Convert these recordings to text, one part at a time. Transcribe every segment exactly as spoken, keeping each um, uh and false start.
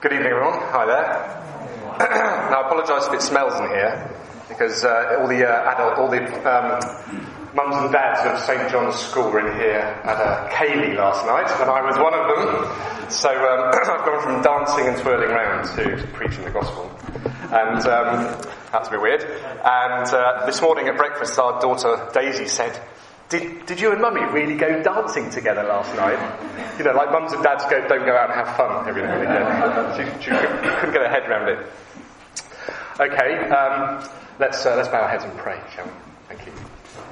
Good evening, everyone. Hi there. Now, I apologise if it smells in here because uh, all the uh, adult, all the um, mums and dads of Saint John's School were in here at a ceilidh last night, and I was one of them. So um, I've gone from dancing and twirling round to preaching the gospel, and um, that's a bit weird. And uh, this morning at breakfast, our daughter Daisy said, Did, did you and Mummy really go dancing together last night? You know, like mums and dads go, don't go out and have fun every now and again. She, she couldn't get her head around it. Okay, um, let's uh, let's bow our heads and pray, shall we? Thank you.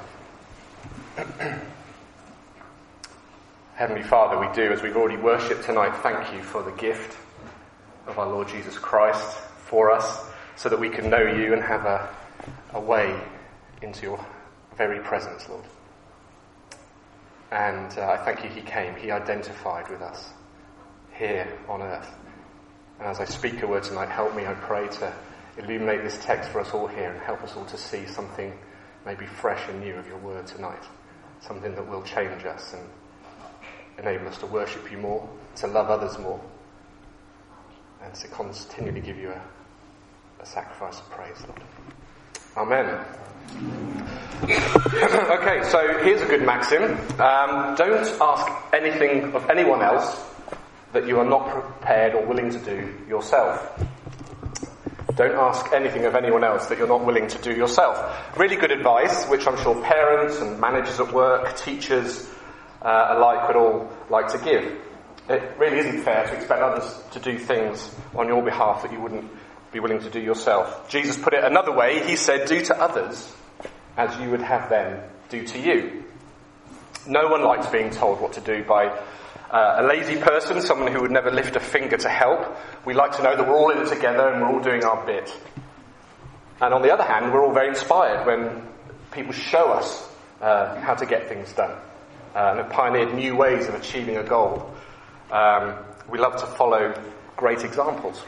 Heavenly Father, we do, as we've already worshipped tonight, thank you for the gift of our Lord Jesus Christ for us, so that we can know you and have a, a way into your very presence, Lord. And uh, I thank you he came, he identified with us here on earth. And as I speak a word tonight, help me, I pray, to illuminate this text for us all here and help us all to see something maybe fresh and new of your word tonight. Something that will change us and enable us to worship you more, to love others more, and to continually give you a, a sacrifice of praise, Lord. Amen. Okay, so here's a good maxim. Um, don't ask anything of anyone else that you are not prepared or willing to do yourself. Don't ask anything of anyone else that you're not willing to do yourself. Really good advice, which I'm sure parents and managers at work, teachers uh, alike would all like to give. It really isn't fair to expect others to do things on your behalf that you wouldn't be willing to do yourself. Jesus put it another way. He said, do to others as you would have them do to you. No one likes being told what to do by uh, a lazy person, someone who would never lift a finger to help. We like to know that we're all in it together and we're all doing our bit. And on the other hand, we're all very inspired when people show us uh, how to get things done uh, and have pioneered new ways of achieving a goal. Um, we love to follow great examples.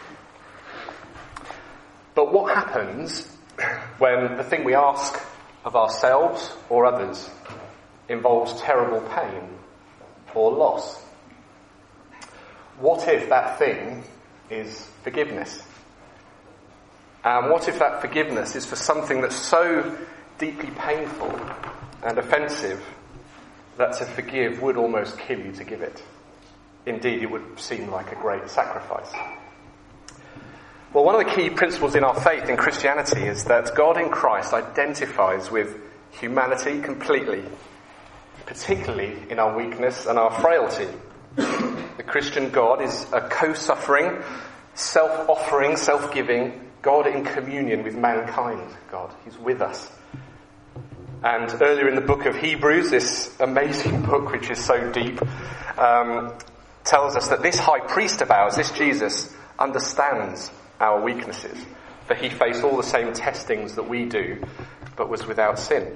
But what happens when the thing we ask of ourselves or others involves terrible pain or loss? What if that thing is forgiveness? And what if that forgiveness is for something that's so deeply painful and offensive that to forgive would almost kill you to give it? Indeed, it would seem like a great sacrifice. Well, one of the key principles in our faith in Christianity is that God in Christ identifies with humanity completely, particularly in our weakness and our frailty. The Christian God is a co-suffering, self-offering, self-giving God in communion with mankind. God, he's with us. And earlier in the book of Hebrews, this amazing book, which is so deep, um, tells us that this high priest of ours, this Jesus, understands our weaknesses, for he faced all the same testings that we do, but was without sin.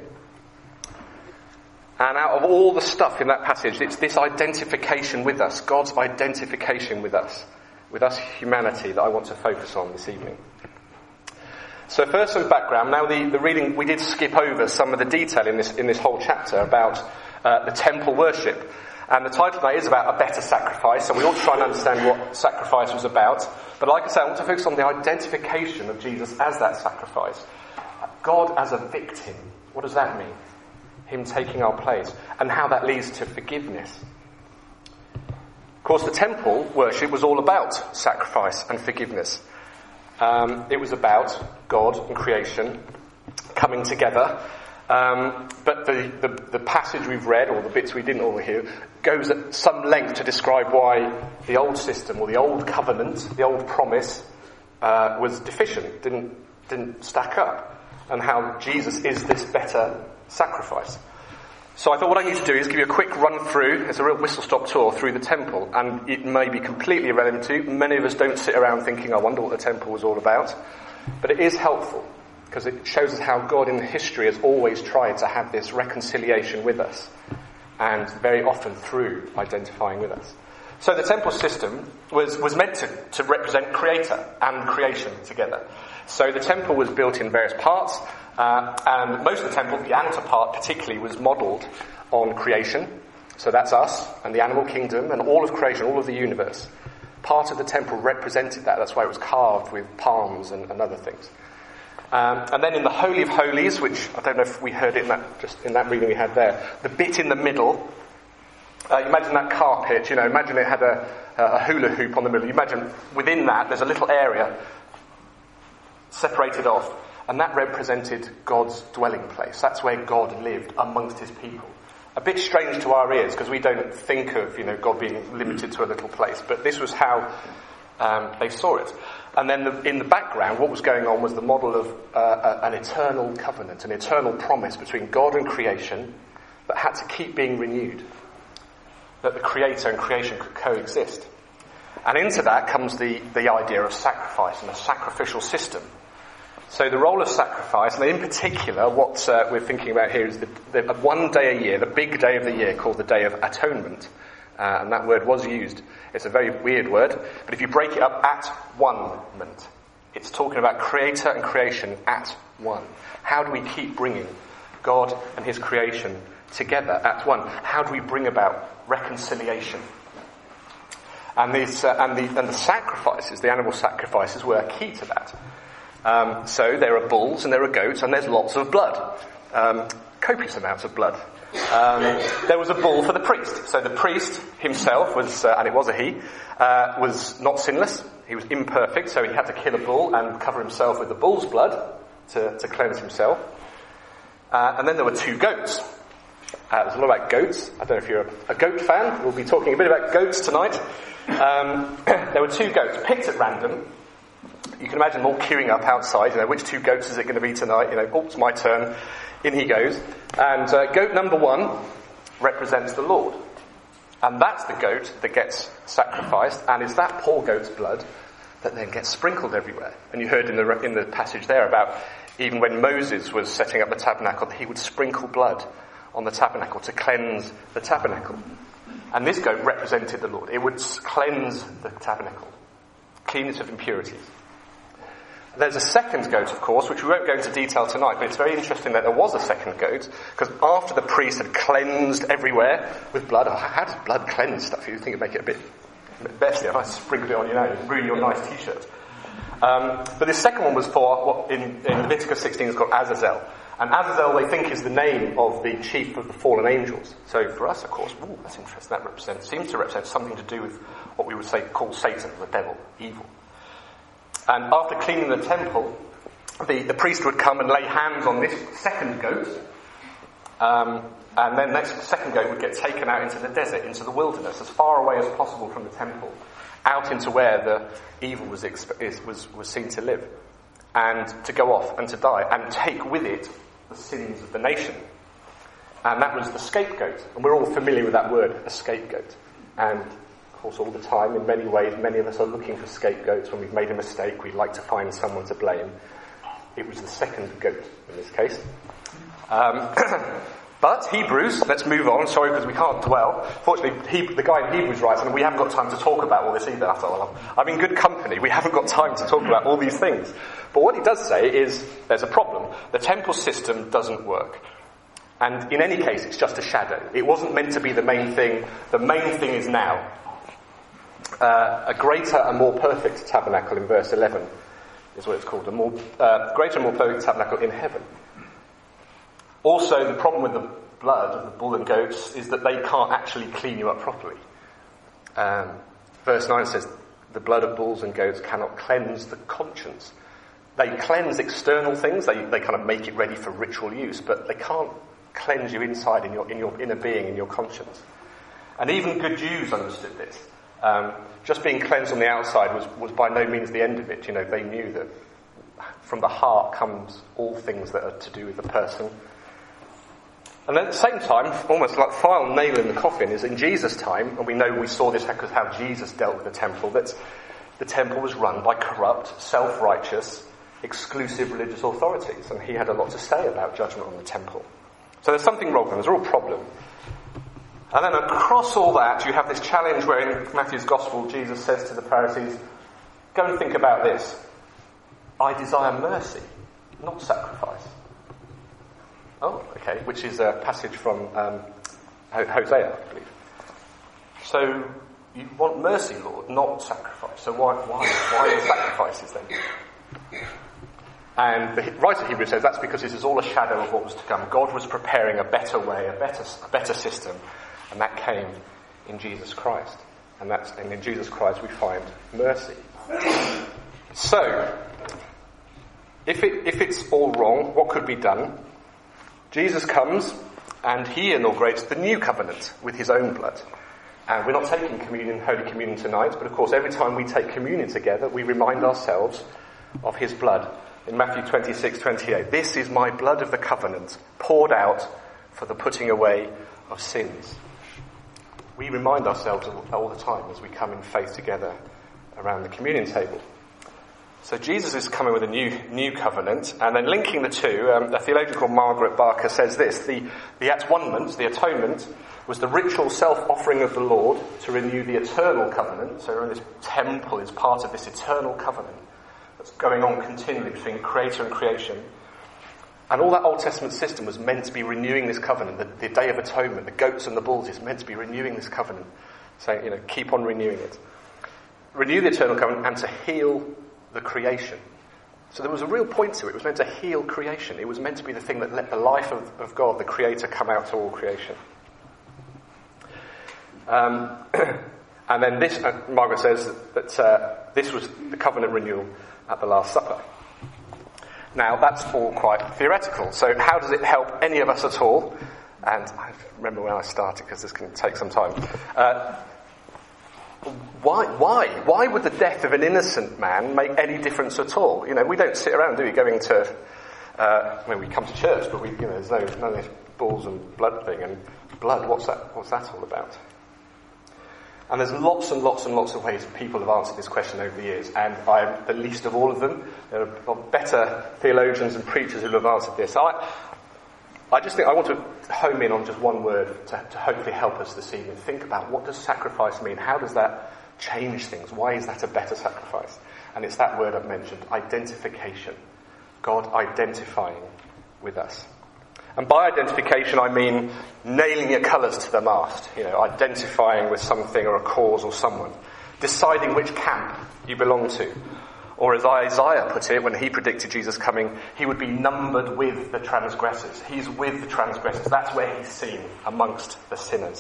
And out of all the stuff in that passage, it's this identification with us, God's identification with us, with us humanity, that I want to focus on this evening. So first some background. Now the, the reading, we did skip over some of the detail in this in this whole chapter about uh, the temple worship. And the title tonight is about a better sacrifice, so we ought to try and understand what sacrifice was about. But like I say, I want to focus on the identification of Jesus as that sacrifice. God as a victim. What does that mean? Him taking our place. And how that leads to forgiveness. Of course, the temple worship was all about sacrifice and forgiveness. Um, it was about God and creation coming together. Um, but the, the, the passage we've read, or the bits we didn't all hear, goes at some length to describe why the old system, or the old covenant, the old promise, uh, was deficient, didn't didn't stack up, and how Jesus is this better sacrifice. So I thought what I need to do is give you a quick run through. It's a real whistle-stop tour through the temple, and it may be completely irrelevant to you. Many of us don't sit around thinking, I wonder what the temple was all about. But it is helpful, because it shows us how God in history has always tried to have this reconciliation with us, and very often through identifying with us. So the temple system was, was meant to, to represent Creator and creation together. So the temple was built in various parts, uh, and most of the temple, the outer part particularly, was modelled on creation. So that's us, and the animal kingdom, and all of creation, all of the universe. part of the temple represented that. That's why it was carved with palms and, and other things. Um, and then in the Holy of Holies, which I don't know if we heard it in that, just in that reading we had there, the bit in the middle, uh, you imagine that carpet, you know, imagine it had a, a hula hoop on the middle. You imagine within that there's a little area separated off, and that represented God's dwelling place. That's where God lived amongst his people. A bit strange to our ears because we don't think of, you know, God being limited to a little place, but this was how um, they saw it. And then the, in the background, what was going on was the model of uh, an eternal covenant, an eternal promise between God and creation that had to keep being renewed, that the Creator and creation could coexist. And into that comes the, the idea of sacrifice and a sacrificial system. So the role of sacrifice, and in particular what uh, we're thinking about here is the, the one day a year, the big day of the year called the Day of Atonement. Uh, and that word was used. It's a very weird word, but if you break it up, at one-ment, it's talking about Creator and creation at one. How do we keep bringing God and his creation together at one? How do we bring about reconciliation? And, these, uh, and, the, and the sacrifices, the animal sacrifices, were key to that. Um, so there are bulls and there are goats and there's lots of blood. Um, copious amounts of blood. Um, there was a bull for the priest. So the priest himself was, uh, and it was a he, uh, was not sinless. He was imperfect, so he had to kill a bull and cover himself with the bull's blood to, to cleanse himself. Uh, and then there were two goats. Uh, there's a lot about goats. I don't know if you're a, a goat fan. We'll be talking a bit about goats tonight. Um, there were two goats picked at random. You can imagine them all queuing up outside. You know, which two goats is it going to be tonight? You know, oh, it's my turn. In he goes. And uh, goat number one represents the Lord. And that's the goat that gets sacrificed. And it's that poor goat's blood that then gets sprinkled everywhere. And you heard in the in the passage there about even when Moses was setting up the tabernacle, he would sprinkle blood on the tabernacle to cleanse the tabernacle. And this goat represented the Lord. It would cleanse the tabernacle, clean it of impurities. There's a second goat, of course, which we won't go into detail tonight, but it's very interesting that there was a second goat, because after the priest had cleansed everywhere with blood, oh, how does blood cleanse stuff? You think it'd make it a bit better if I sprinkled it on your nose, ruin your nice t-shirt. Um, but this second one was for what in, in Leviticus sixteen is called Azazel. And Azazel, they think, is the name of the chief of the fallen angels. So for us, of course, ooh, that's interesting. That represents, seems to represent something to do with what we would say call Satan, the devil, evil. And after cleaning the temple, the, the priest would come and lay hands on this second goat. Um, and then that second goat would get taken out into the desert, into the wilderness, as far away as possible from the temple, out into where the evil was, exp- was, was seen to live, and to go off and to die, and take with it the sins of the nation. And that was the scapegoat. And we're all familiar with that word, a scapegoat. And of course, all the time, in many ways, many of us are looking for scapegoats. When we've made a mistake, we'd like to find someone to blame. It was the second goat in this case. Um, but Hebrews, let's move on. Sorry, because we can't dwell. Fortunately, he, the guy in Hebrews writes, and we haven't got time to talk about all this either. I thought, well, I'm in good company. We haven't got time to talk about all these things. But what he does say is there's a problem. The temple system doesn't work. And in any case, it's just a shadow. It wasn't meant to be the main thing. The main thing is now. Uh, a greater and more perfect tabernacle in verse eleven is what it's called. A more uh, greater and more perfect tabernacle in heaven. Also, the problem with the blood of the bull and goats is that they can't actually clean you up properly. Um, verse nine says, the blood of bulls and goats cannot cleanse the conscience. They cleanse external things, they, they kind of make it ready for ritual use, but they can't cleanse you inside in your, in your inner being, in your conscience. And even good Jews understood this. Um, just being cleansed on the outside was, was by no means the end of it. You know, they knew that from the heart comes all things that are to do with the person. And at the same time, almost like final nail in the coffin is in Jesus' time, and we know we saw this because how Jesus dealt with the temple, that the temple was run by corrupt, self-righteous, exclusive religious authorities, and he had a lot to say about judgment on the temple. So there's something wrong, and there's a real problem. And then across all that, you have this challenge where in Matthew's Gospel, Jesus says to the Pharisees, go and think about this. I desire mercy, not sacrifice. Oh, okay, which is a passage from um, Hosea, I believe. So, you want mercy, Lord, not sacrifice. So why, why, why the sacrifices then? And the writer of Hebrews says that's because this is all a shadow of what was to come. God was preparing a better way, a better, a better system, and that came in Jesus Christ. And that's, and in Jesus Christ we find mercy. So, if it, if it's all wrong, what could be done? Jesus comes and he inaugurates the new covenant with his own blood. And we're not taking communion, Holy Communion tonight, but of course every time we take communion together, we remind ourselves of his blood. In Matthew twenty-six twenty-eight, this is my blood of the covenant, poured out for the putting away of sins. We remind ourselves all the time as we come in faith together around the communion table. So Jesus is coming with a new new covenant, and then linking the two, um, a theologian called Margaret Barker says this: the, the atonement, the atonement, was the ritual self-offering of the Lord to renew the eternal covenant. So this temple is part of this eternal covenant that's going on continually between creator and creation. And all that Old Testament system was meant to be renewing this covenant. The, the Day of Atonement, the goats and the bulls, is meant to be renewing this covenant. Saying, you know, keep on renewing it. Renew the eternal covenant and to heal the creation. So there was a real point to it. It was meant to heal creation. It was meant to be the thing that let the life of, of God, the Creator, come out to all creation. Um, and then this, uh, Margaret says that uh, this was the covenant renewal at the Last Supper. Now, that's all quite theoretical. So how does it help any of us at all? And I remember when I started, because this can take some time. Uh, why, why? Why would the death of an innocent man make any difference at all? You know, we don't sit around, do we, going to, uh, I mean, we come to church, but we, you know, there's no, none of this balls and blood thing. And blood, what's that, what's that all about? And there's lots and lots and lots of ways people have answered this question over the years, and I'm the least of all of them. There are better theologians and preachers who have answered this. I, I just think I want to home in on just one word to, to hopefully help us this evening. Think about, what does sacrifice mean? How does that change things? Why is that a better sacrifice? And it's that word I've mentioned, identification. God identifying with us. And by identification, I mean nailing your colours to the mast, you know, identifying with something or a cause or someone, deciding which camp you belong to. Or as Isaiah put it, when he predicted Jesus coming, he would be numbered with the transgressors. He's with the transgressors. That's where he's seen, amongst the sinners.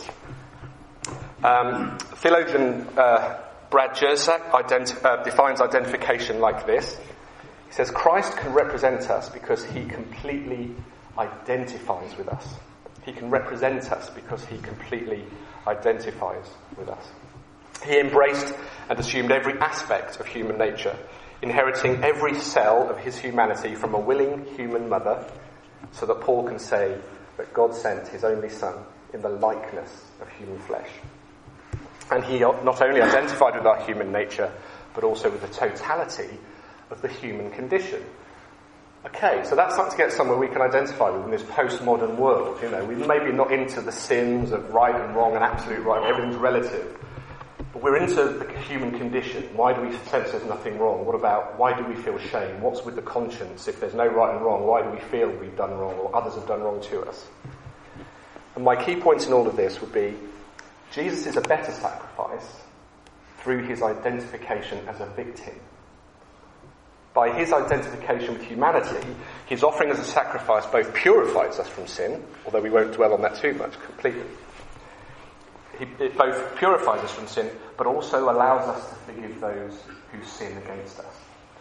Um, theologian uh, Brad Jersak identi- uh, defines identification like this. He says, Christ can represent us because he completely identifies with us. He can represent us because he completely identifies with us. He embraced and assumed every aspect of human nature, inheriting every cell of his humanity from a willing human mother, so that Paul can say that God sent his only son in the likeness of human flesh. And he not only identified with our human nature, but also with the totality of the human condition. Okay, so that's starting to get somewhere we can identify with in this postmodern world. You know, we're maybe not into the sins of right and wrong and absolute right, everything's relative. But we're into the human condition. Why do we sense there's nothing wrong? What about, why do we feel shame? What's with the conscience? If there's no right and wrong, why do we feel we've done wrong or others have done wrong to us? And my key points in all of this would be, Jesus is a better sacrifice through his identification as a victim. By his identification with humanity, his offering as a sacrifice both purifies us from sin, although we won't dwell on that too much completely. He, it both purifies us from sin, but also allows us to forgive those who sin against us.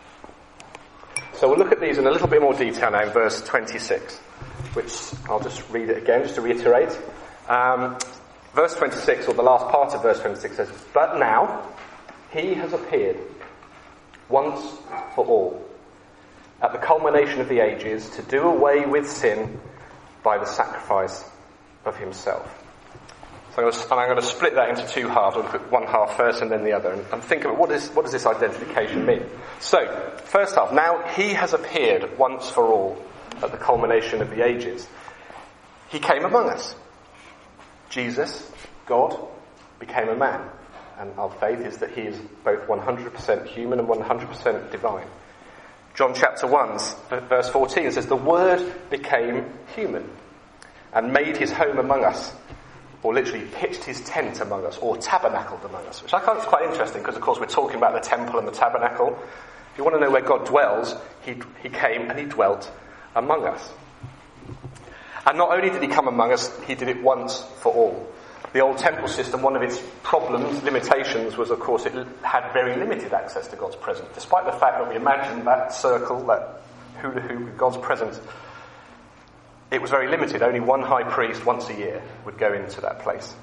So we'll look at these in a little bit more detail now in verse twenty-six, which I'll just read it again, just to reiterate. Um, verse twenty-six, or the last part of verse twenty-six, says, "But now he has appeared once for all, at the culmination of the ages, to do away with sin by the sacrifice of himself." So I'm going to, and I'm going to split that into two halves. I'll look at one half first and then the other, and, and think about what, is, what does this identification mean. So, first half, now he has appeared once for all at the culmination of the ages. He came among us. Jesus, God, became a man. And our faith is that he is both one hundred percent human and one hundred percent divine. John chapter one, verse fourteen says, "The Word became human and made his home among us. or literally pitched his tent among us, or tabernacled among us, which I find is quite interesting because, of course, we're talking about the temple and the tabernacle. If you want to know where God dwells, he, he came and he dwelt among us. And not only did he come among us, he did it once for all. The old temple system, one of its problems, limitations, was, of course, it had very limited access to God's presence. Despite the fact that we imagined that circle, that hula hoop with God's presence, it was very limited. Only one high priest once a year would go into that place.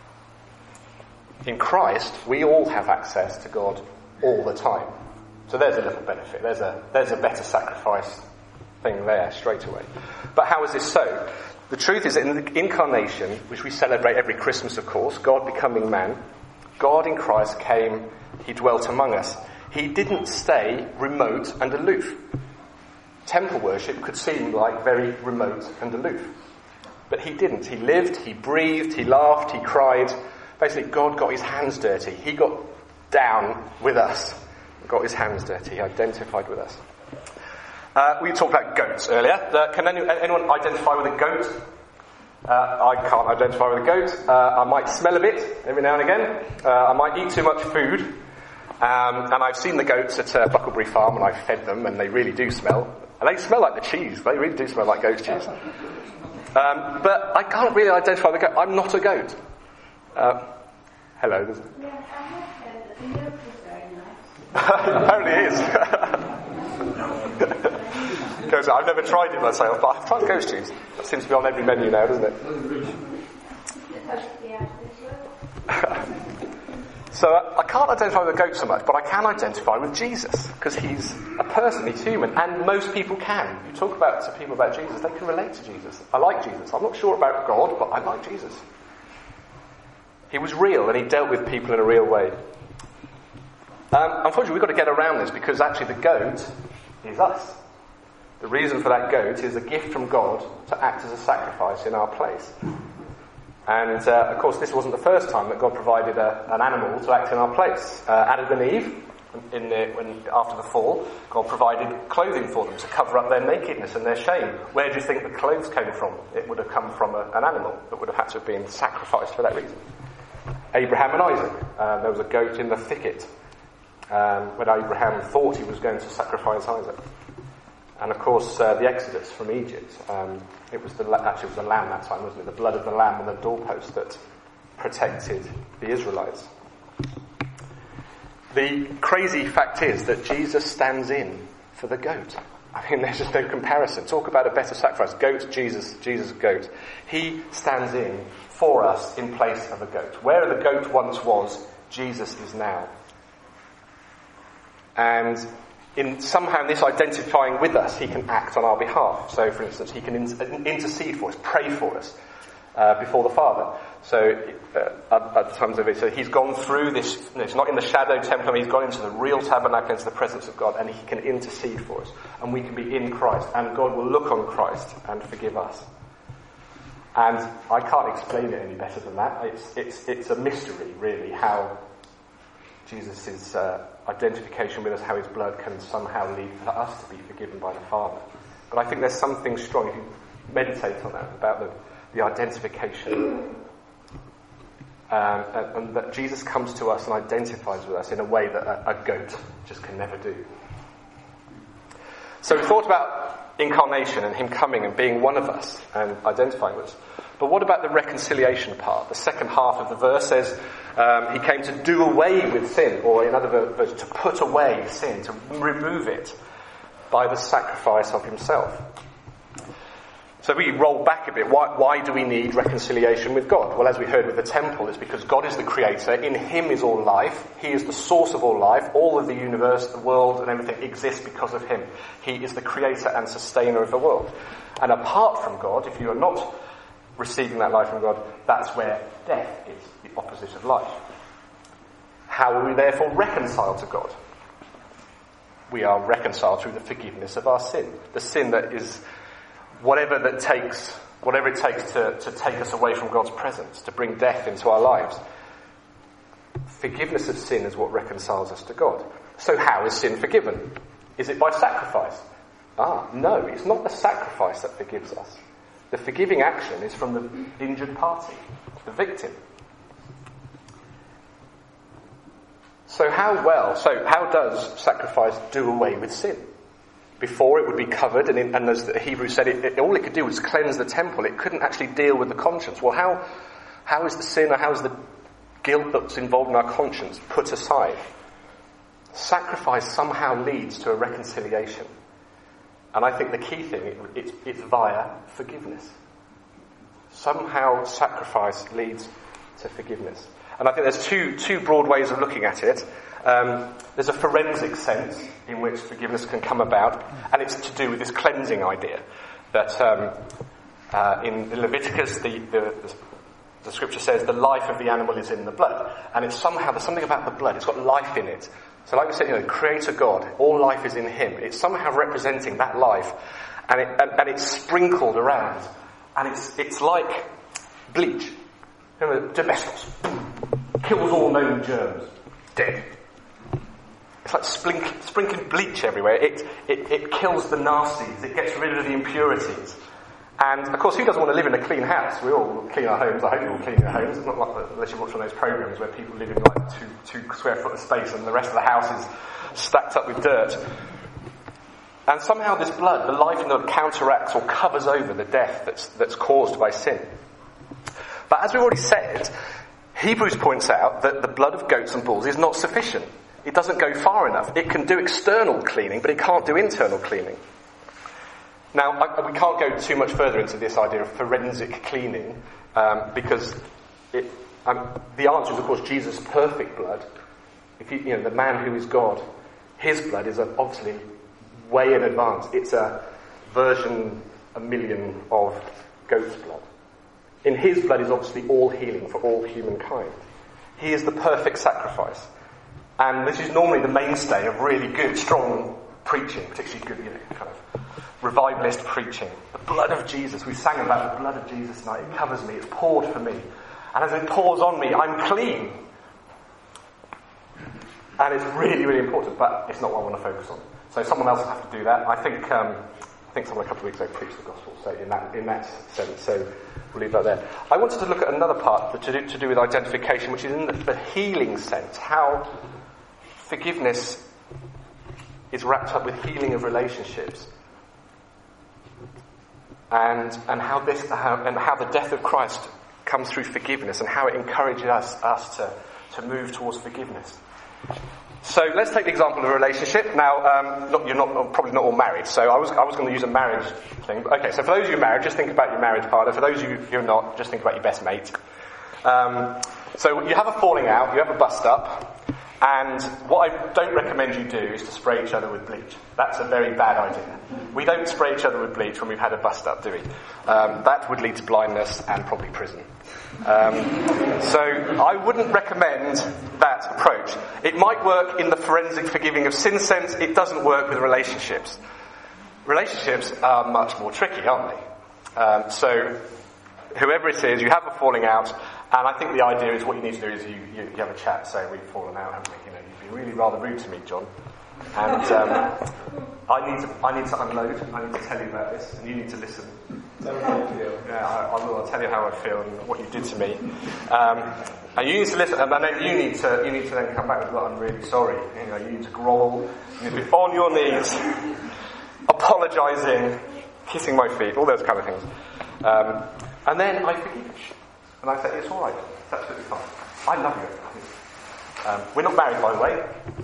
In Christ, we all have access to God all the time. So there's a little benefit. There's a, there's a better sacrifice thing there straight away. But how is this so? The truth is that in the incarnation, which we celebrate every Christmas, of course, God becoming man, God in Christ came, he dwelt among us. He didn't stay remote and aloof. Temple worship could seem like very remote and aloof. But he didn't. He lived, he breathed, he laughed, he cried. Basically, God got his hands dirty. He got down with us. Got his hands dirty. He identified with us. Uh, we talked about goats earlier. Uh, can any, anyone identify with a goat? Uh, I can't identify with a goat. Uh, I might smell a bit every now and again. Uh, I might eat too much food. Um, and I've seen the goats at uh, Bucklebury Farm and I've fed them and they really do smell. And they smell like the cheese. They really do smell like goat cheese. Um, but I can't really identify with a goat. I'm not a goat. Uh, hello. There's... Yeah, I have heard that the milk is very nice. Apparently it is. Goat, I've never tried it myself, but I've tried goat cheese. That seems to be on every menu now, doesn't it? So uh, I can't identify with a goat so much, but I can identify with Jesus, because he's a person, he's human, and most people can. You talk about to people about Jesus, they can relate to Jesus. I like Jesus. I'm not sure about God, but I like Jesus. He was real, and he dealt with people in a real way. Um, unfortunately, we've got to get around this, because actually the goat is us. The reason for that goat is a gift from God to act as a sacrifice in our place. And, uh, of course, this wasn't the first time that God provided a, an animal to act in our place. Uh, Adam and Eve, in the, when, after the fall, God provided clothing for them to cover up their nakedness and their shame. Where do you think the clothes came from? It would have come from a, an animal that would have had to have been sacrificed for that reason. Abraham and Isaac, uh, there was a goat in the thicket um, when Abraham thought he was going to sacrifice Isaac. And of course, uh, the Exodus from Egypt. Um, it was the actually it was the lamb that time, wasn't it? The blood of the lamb on the doorpost that protected the Israelites. The crazy fact is that Jesus stands in for the goat. I mean, there's just no comparison. Talk about a better sacrifice. Goat, Jesus, Jesus, goat. He stands in for us in place of a goat. Where the goat once was, Jesus is now. And in somehow this identifying with us, he can act on our behalf. So, for instance, he can in- intercede for us, pray for us uh, before the Father. So, uh, at, at the times of it, so he's gone through this. It's not in the shadow temple. He's gone into the real tabernacle, into the presence of God, and he can intercede for us, and we can be in Christ, and God will look on Christ and forgive us. And I can't explain it any better than that. It's it's it's a mystery, really, how Jesus' uh, identification with us, how his blood can somehow lead for us to be forgiven by the Father. But I think there's something strong, if you meditate on that, about the, the identification. Um, and, and that Jesus comes to us and identifies with us in a way that a, a goat just can never do. So we thought about incarnation and him coming and being one of us and identifying with us. But what about the reconciliation part? The second half of the verse says um, he came to do away with sin, or in other words, to put away sin, to remove it by the sacrifice of himself. So we roll back a bit. Why, why do we need reconciliation with God? Well, as we heard with the temple, it's because God is the creator. In him is all life. He is the source of all life. All of the universe, the world, and everything exists because of him. He is the creator and sustainer of the world. And apart from God, if you are not receiving that life from God, that's where death is, the opposite of life. How are we therefore reconciled to God? We are reconciled through the forgiveness of our sin. The sin that is whatever that takes, whatever it takes to, to take us away from God's presence, to bring death into our lives. Forgiveness of sin is what reconciles us to God. So how is sin forgiven? Is it by sacrifice? Ah, no, it's not the sacrifice that forgives us. The forgiving action is from the injured party. the victim. So how well, so how does sacrifice do away with sin? Before it would be covered, and, in, and as the Hebrews said, it, it, all it could do was cleanse the temple. It couldn't actually deal with the conscience. Well, how how is the sin, or how is the guilt that's involved in our conscience put aside? Sacrifice somehow leads to a reconciliation. And I think the key thing, it, it's, it's via forgiveness. Somehow sacrifice leads to forgiveness. And I think there's two two broad ways of looking at it. Um, there's a forensic sense in which forgiveness can come about, and it's to do with this cleansing idea. That um, uh, in Leviticus, the, the, the, the scripture says the life of the animal is in the blood. And it's somehow, there's something about the blood, it's got life in it. So like we said, you know, Creator God, all life is in Him. It's somehow representing that life, and, it, and, and it's sprinkled around. And it's it's like bleach. Remember, Domestos, kills all known germs, dead. It's like sprinkling, sprinkling bleach everywhere. It, it it kills the nasties. It gets rid of the impurities. And of course, who doesn't want to live in a clean house? We all clean our homes. I hope you all clean your homes. It's not like the, unless you watch one of those programs where people live in like two two square foot of space and the rest of the house is stacked up with dirt. And somehow this blood, the life in it, counteracts or covers over the death that's that's caused by sin. But as we've already said, Hebrews points out that the blood of goats and bulls is not sufficient. It doesn't go far enough. It can do external cleaning, but it can't do internal cleaning. Now, I, we can't go too much further into this idea of forensic cleaning, um, because it, um, the answer is, of course, Jesus' perfect blood. If you, you know, the man who is God, his blood is obviously way in advance. It's a version, a million of goat's blood. In his blood is obviously all healing for all humankind. He is the perfect sacrifice. And this is normally the mainstay of really good, strong preaching, particularly good, you know, kind of revivalist preaching. The blood of Jesus. We sang about the blood of Jesus tonight. It covers me. It's poured for me. And as it pours on me, I'm clean. And it's really, really important, but it's not what I want to focus on. So someone else will have to do that. I think um, I think someone a couple of weeks ago preached the gospel, so in that in that sense, so we'll leave that there. I wanted to look at another part to do, to do with identification, which is in the, the healing sense, how forgiveness is wrapped up with healing of relationships. And and how this how, and how the death of Christ comes through forgiveness, and how it encourages us, us to, to move towards forgiveness. So let's take the example of a relationship. Now, um, not, you're not probably not all married, so I was I was going to use a marriage thing. Okay, so for those of you married, just think about your marriage partner. For those of you who are not, just think about your best mate. Um, so you have a falling out, you have a bust up. And what I don't recommend you do is to spray each other with bleach. That's a very bad idea. We don't spray each other with bleach when we've had a bust up, do we? Um, that would lead to blindness and probably prison. Um, so I wouldn't recommend that approach. It might work in the forensic forgiving of sin sense. It doesn't work with relationships. Relationships are much more tricky, aren't they? Um, so whoever it is, you have a falling out. And I think the idea is what you need to do is you, you, you have a chat, say, we've fallen out, haven't we? You know, you've been really rather rude to me, John. And um, I need to I need to unload, I need to tell you about this, and you need to listen. Tell me how you feel. Yeah, I, I will. I'll tell you how I feel and what you did to me. Um, and you need to listen, and then you need to you need to then come back with, well, I'm really sorry. You know, you need to grovel, you need to be on your knees, apologising, kissing my feet, all those kind of things. Um, and then I forgive you. And I say, it's all right. It's absolutely fine. I love you. Um, we're not married, by the way.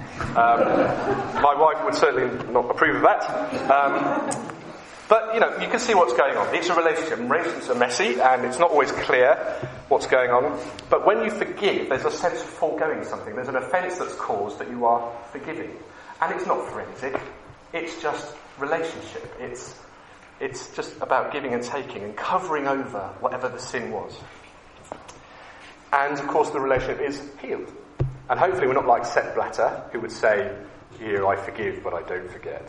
Um, my wife would certainly not approve of that. Um, but, you know, you can see what's going on. It's a relationship. Relationships are messy, and it's not always clear what's going on. But when you forgive, there's a sense of foregoing something. There's an offence that's caused that you are forgiving. And it's not forensic. It's just relationship. It's, it's just about giving and taking and covering over whatever the sin was. And, of course, the relationship is healed. And hopefully we're not like Sepp Blatter, who would say, here, I forgive, but I don't forget.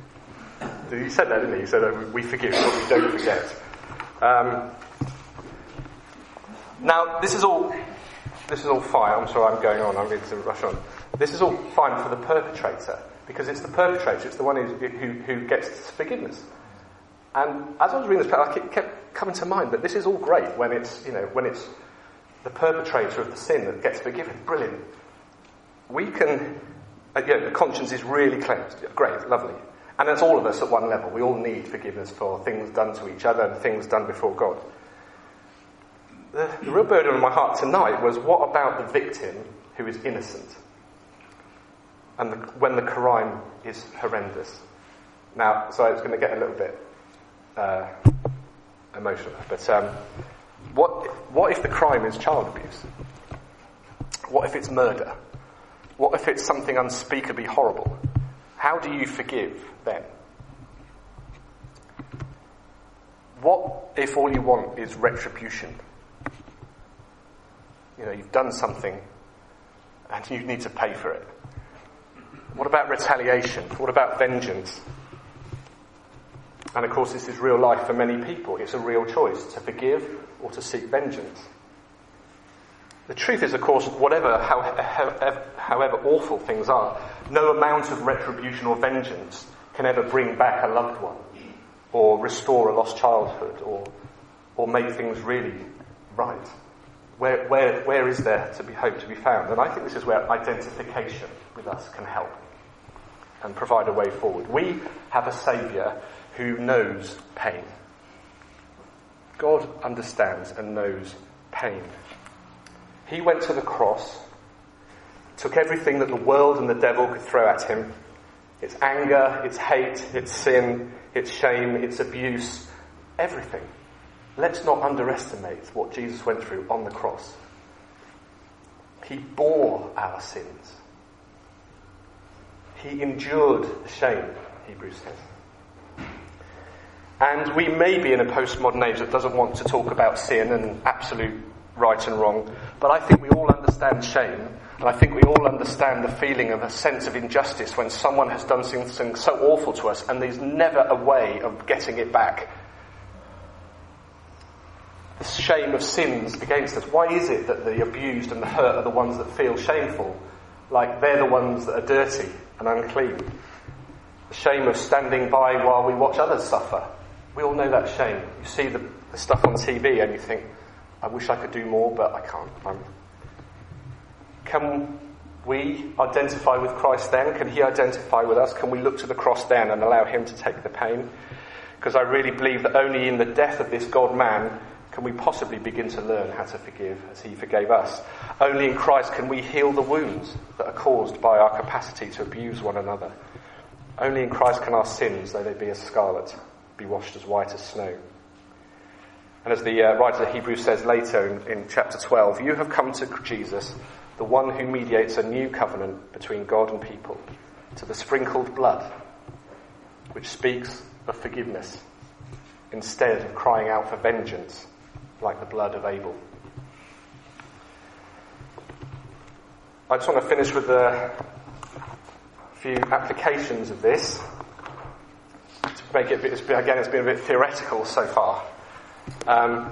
He said that, didn't he? He said, oh, we forgive, but we don't forget. Um, now, this is all this is all fine. I'm sorry I'm going on. I'm going to rush on. This is all fine for the perpetrator, because it's the perpetrator, it's the one who, who, who gets forgiveness. And as I was reading this, I kept coming to mind that this is all great when it's, you know, when it's the perpetrator of the sin that gets forgiven. Brilliant. We can, uh, yeah, the conscience is really cleansed. Yeah, great, lovely. And that's all of us at one level. We all need forgiveness for things done to each other and things done before God. The, the real burden on my heart tonight was, what about the victim who is innocent? And the, when the crime is horrendous. Now, sorry, it's going to get a little bit uh, emotional, but um, what what if the crime is child abuse? What if it's murder? What if it's something unspeakably horrible? How do you forgive then? What if all you want is retribution? You know, you've done something and you need to pay for it. What about retaliation? What about vengeance? And of course, this is real life for many people. It's a real choice to forgive or to seek vengeance. The truth is, of course, whatever, however, however awful things are, no amount of retribution or vengeance can ever bring back a loved one, or restore a lost childhood, or or make things really right. Where where where is there to be hope to be found? And I think this is where identification with us can help and provide a way forward. We have a Saviour who knows pain. God understands and knows pain. He went to the cross, took everything that the world and the devil could throw at him. It's anger, it's hate, it's sin, it's shame, it's abuse, everything. Let's not underestimate what Jesus went through on the cross. He bore our sins. He endured the shame, Hebrews says. And we may be in a postmodern age that doesn't want to talk about sin and absolute right and wrong, but I think we all understand shame, and I think we all understand the feeling of a sense of injustice when someone has done something so awful to us and there's never a way of getting it back. The shame of sins against us. Why is it that the abused and the hurt are the ones that feel shameful? Like they're the ones that are dirty and unclean. The shame of standing by while we watch others suffer. We all know that shame. You see the, the stuff on T V and you think, I wish I could do more, but I can't. I'm... Can we identify with Christ then? Can he identify with us? Can we look to the cross then and allow him to take the pain? Because I really believe that only in the death of this God-man can we possibly begin to learn how to forgive as he forgave us. Only in Christ can we heal the wounds that are caused by our capacity to abuse one another. Only in Christ can our sins, though they be as scarlet, be washed as white as snow. And as the uh, writer of Hebrews says later in, in chapter twelve, you have come to Jesus, the one who mediates a new covenant between God and people, to the sprinkled blood, which speaks of forgiveness, instead of crying out for vengeance, like the blood of Abel. I just want to finish with a few applications of this. To make it a bit, again, it's been a bit theoretical so far. Um,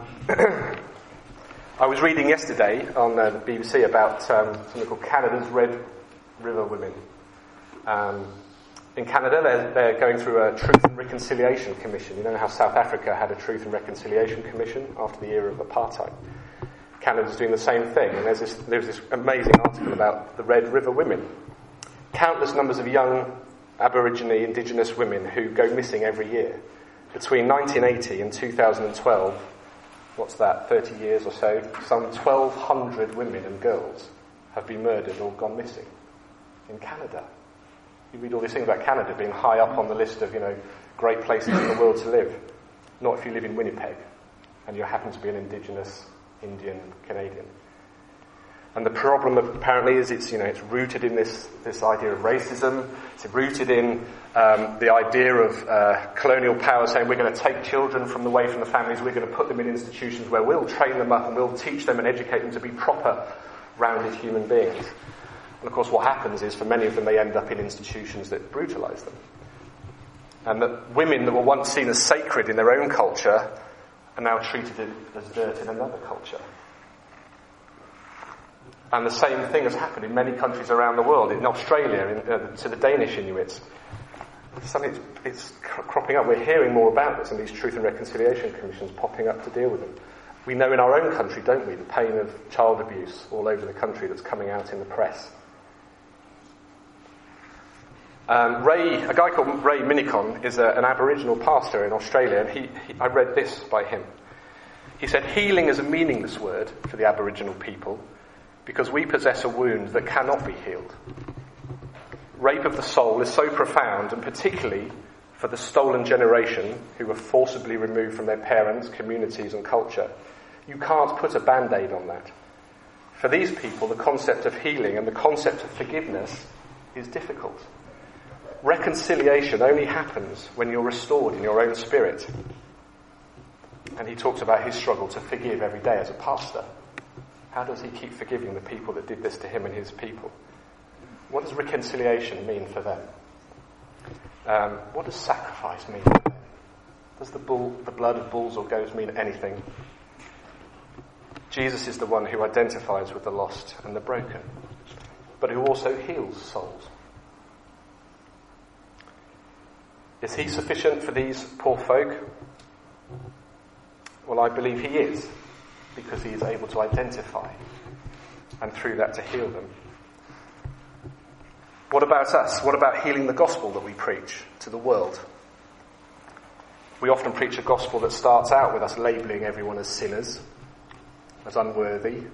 I was reading yesterday on uh, the B B C about um, something called Canada's Red River Women. Um, in Canada, they're, they're going through a Truth and Reconciliation Commission. You know how South Africa had a Truth and Reconciliation Commission after the era of apartheid? Canada's doing the same thing. And there's this, there's this amazing article about the Red River Women. Countless numbers of young Aborigine Indigenous women who go missing every year. Between nineteen eighty and two thousand twelve, what's that, thirty years or so, some twelve hundred women and girls have been murdered or gone missing in Canada. You read all these things about Canada being high up on the list of, you know, great places in the world to live. Not if you live in Winnipeg and you happen to be an Indigenous Indian Canadian. And the problem apparently is it's, you know, it's rooted in this, this idea of racism. It's rooted in um, the idea of uh, colonial power saying we're going to take children from away from the families, we're going to put them in institutions where we'll train them up and we'll teach them and educate them to be proper, rounded human beings. And of course what happens is for many of them they end up in institutions that brutalise them. And that women that were once seen as sacred in their own culture are now treated as dirt in another culture. And the same thing has happened in many countries around the world. In Australia, in, uh, to the Danish Inuits. Suddenly it's, it's cropping up. We're hearing more about this, and these Truth and Reconciliation Commissions popping up to deal with them. We know in our own country, don't we, the pain of child abuse all over the country that's coming out in the press. Um, Ray, a guy called Ray Minicon is a, an Aboriginal pastor in Australia, and he, he, I read this by him. He said, healing is a meaningless word for the Aboriginal people because we possess a wound that cannot be healed. Rape of the soul is so profound, and particularly for the stolen generation who were forcibly removed from their parents, communities and culture. You can't put a band-aid on that. For these people, the concept of healing and the concept of forgiveness is difficult. Reconciliation only happens when you're restored in your own spirit. And he talks about his struggle to forgive every day as a pastor. How does he keep forgiving the people that did this to him and his people? What does reconciliation mean for them? Um, what does sacrifice mean for them? Does the, bull, the blood of bulls or goats mean anything? Jesus is the one who identifies with the lost and the broken, but who also heals souls. Is he sufficient for these poor folk? Well, I believe he is, because he is able to identify, and through that to heal them. What about us? What about healing the gospel that we preach to the world? We often preach a gospel that starts out with us labelling everyone as sinners, as unworthy.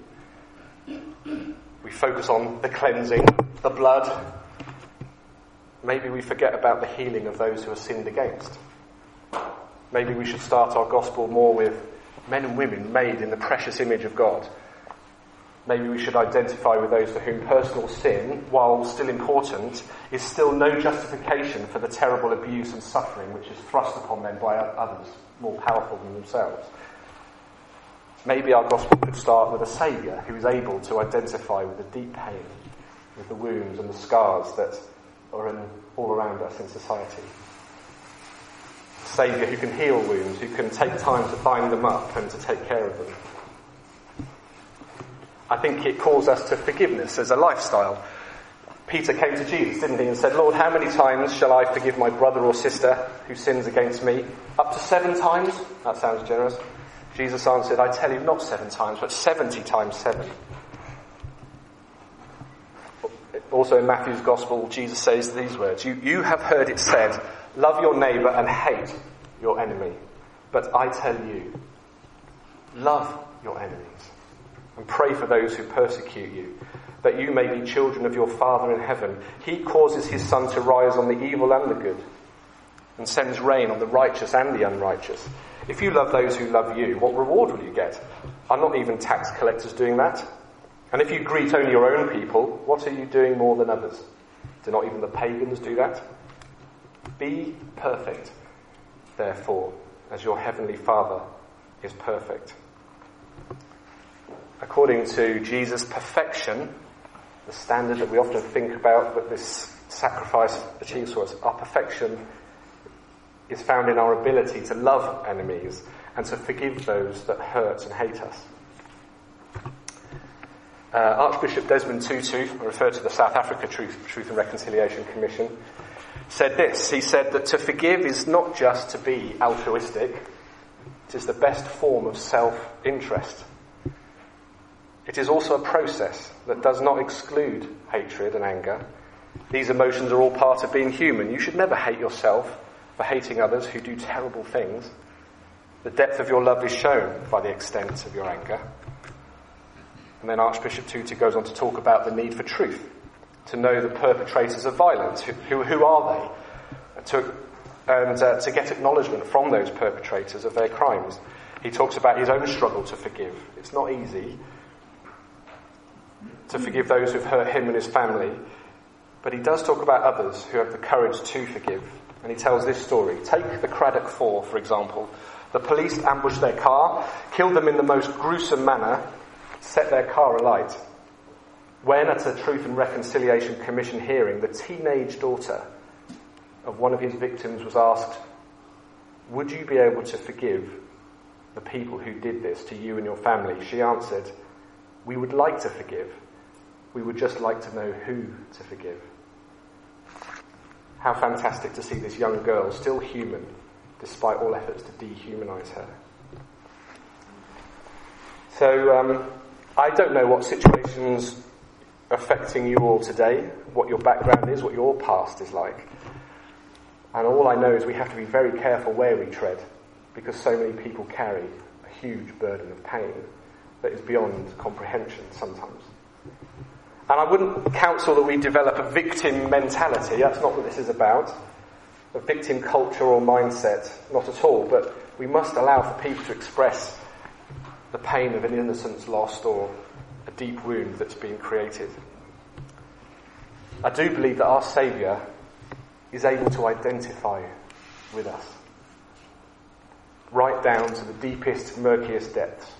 We focus on the cleansing, the blood. Maybe we forget about the healing of those who are sinned against. Maybe we should start our gospel more with men and women made in the precious image of God. Maybe we should identify with those for whom personal sin, while still important, is still no justification for the terrible abuse and suffering which is thrust upon them by others more powerful than themselves. Maybe our gospel could start with a Saviour who is able to identify with the deep pain, with the wounds and the scars that are in, all around us in society. A Saviour who can heal wounds, who can take time to bind them up and to take care of them. I think it calls us to forgiveness as a lifestyle. Peter came to Jesus, didn't he, and said, Lord, how many times shall I forgive my brother or sister who sins against me? Up to seven times? That sounds generous. Jesus answered, I tell you, not seven times, but seventy times seven. Also in Matthew's Gospel, Jesus says these words, you, you have heard it said, love your neighbour and hate your enemy. But I tell you, love your enemies and pray for those who persecute you, that you may be children of your Father in heaven. He causes his sun to rise on the evil and the good, and sends rain on the righteous and the unrighteous. If you love those who love you, what reward will you get? Are not even tax collectors doing that? And if you greet only your own people, what are you doing more than others? Do not even the pagans do that? Be perfect, therefore, as your heavenly Father is perfect. According to Jesus' perfection, the standard that we often think about that this sacrifice achieves for us, our perfection is found in our ability to love enemies and to forgive those that hurt and hate us. Uh, Archbishop Desmond Tutu, referred to the South Africa Truth, Truth and Reconciliation Commission, said this. He said that to forgive is not just to be altruistic, it is the best form of self-interest. It is also a process that does not exclude hatred and anger. These emotions are all part of being human. You should never hate yourself for hating others who do terrible things. The depth of your love is shown by the extent of your anger. And then Archbishop Tutu goes on to talk about the need for truth, to know the perpetrators of violence. Who, who, who are they? To, and uh, to get acknowledgement from those perpetrators of their crimes. He talks about his own struggle to forgive. It's not easy to forgive those who've hurt him and his family, but he does talk about others who have the courage to forgive. And he tells this story. Take the Craddock Four, for example. The police ambushed their car, killed them in the most gruesome manner, set their car alight. When at a Truth and Reconciliation Commission hearing, the teenage daughter of one of his victims was asked, would you be able to forgive the people who did this to you and your family? She answered, we would like to forgive. We would just like to know who to forgive. How fantastic to see this young girl still human, despite all efforts to dehumanize her. So um, I don't know what situations are affecting you all today, what your background is, what your past is like. And all I know is we have to be very careful where we tread, because so many people carry a huge burden of pain that is beyond comprehension sometimes. And I wouldn't counsel that we develop a victim mentality. That's not what this is about. A victim culture or mindset, not at all. But we must allow for people to express the pain of an innocence lost or a deep wound that's been created. I do believe that our Saviour is able to identify with us, right down to the deepest, murkiest depths.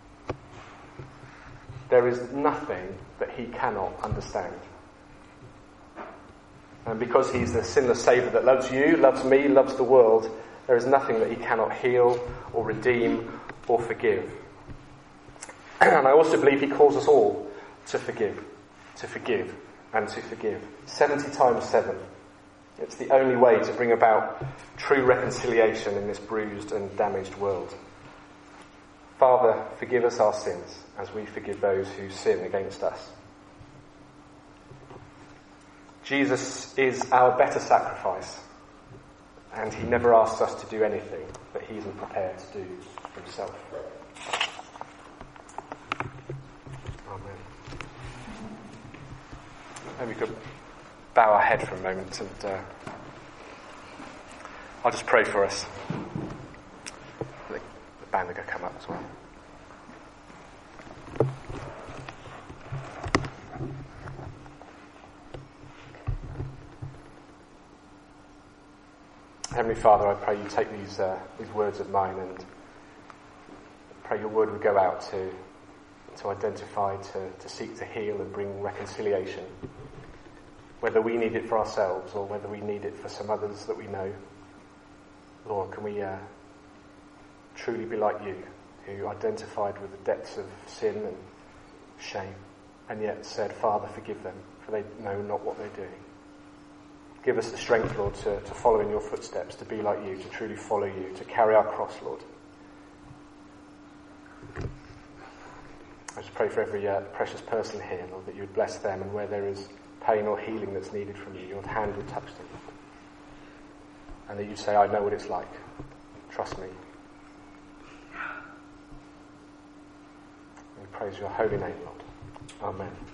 There is nothing that he cannot understand. And because he's the sinless Saviour that loves you, loves me, loves the world, there is nothing that he cannot heal or redeem or forgive. And I also believe he calls us all to forgive, to forgive, and to forgive. seventy times seven. It's the only way to bring about true reconciliation in this bruised and damaged world. Father, forgive us our sins as we forgive those who sin against us. Jesus is our better sacrifice, and he never asks us to do anything that he isn't prepared to do himself. Amen. Maybe we could bow our head for a moment, and uh, I'll just pray for us. I think the band are going to come up as well. Heavenly Father, I pray you take these uh, these words of mine, and pray your word would go out to to identify, to, to seek to heal and bring reconciliation, whether we need it for ourselves or whether we need it for some others that we know. Lord, can we uh, truly be like you, who identified with the depths of sin and shame, and yet said, Father, forgive them, for they know not what they're doing. Give us the strength, Lord, to, to follow in your footsteps, to be like you, to truly follow you, to carry our cross, Lord. I just pray for every uh, precious person here, Lord, that you would bless them, and where there is pain or healing that's needed from you, your hand would touch them. And that you'd say, I know what it's like. Trust me. We praise your holy name, Lord. Amen.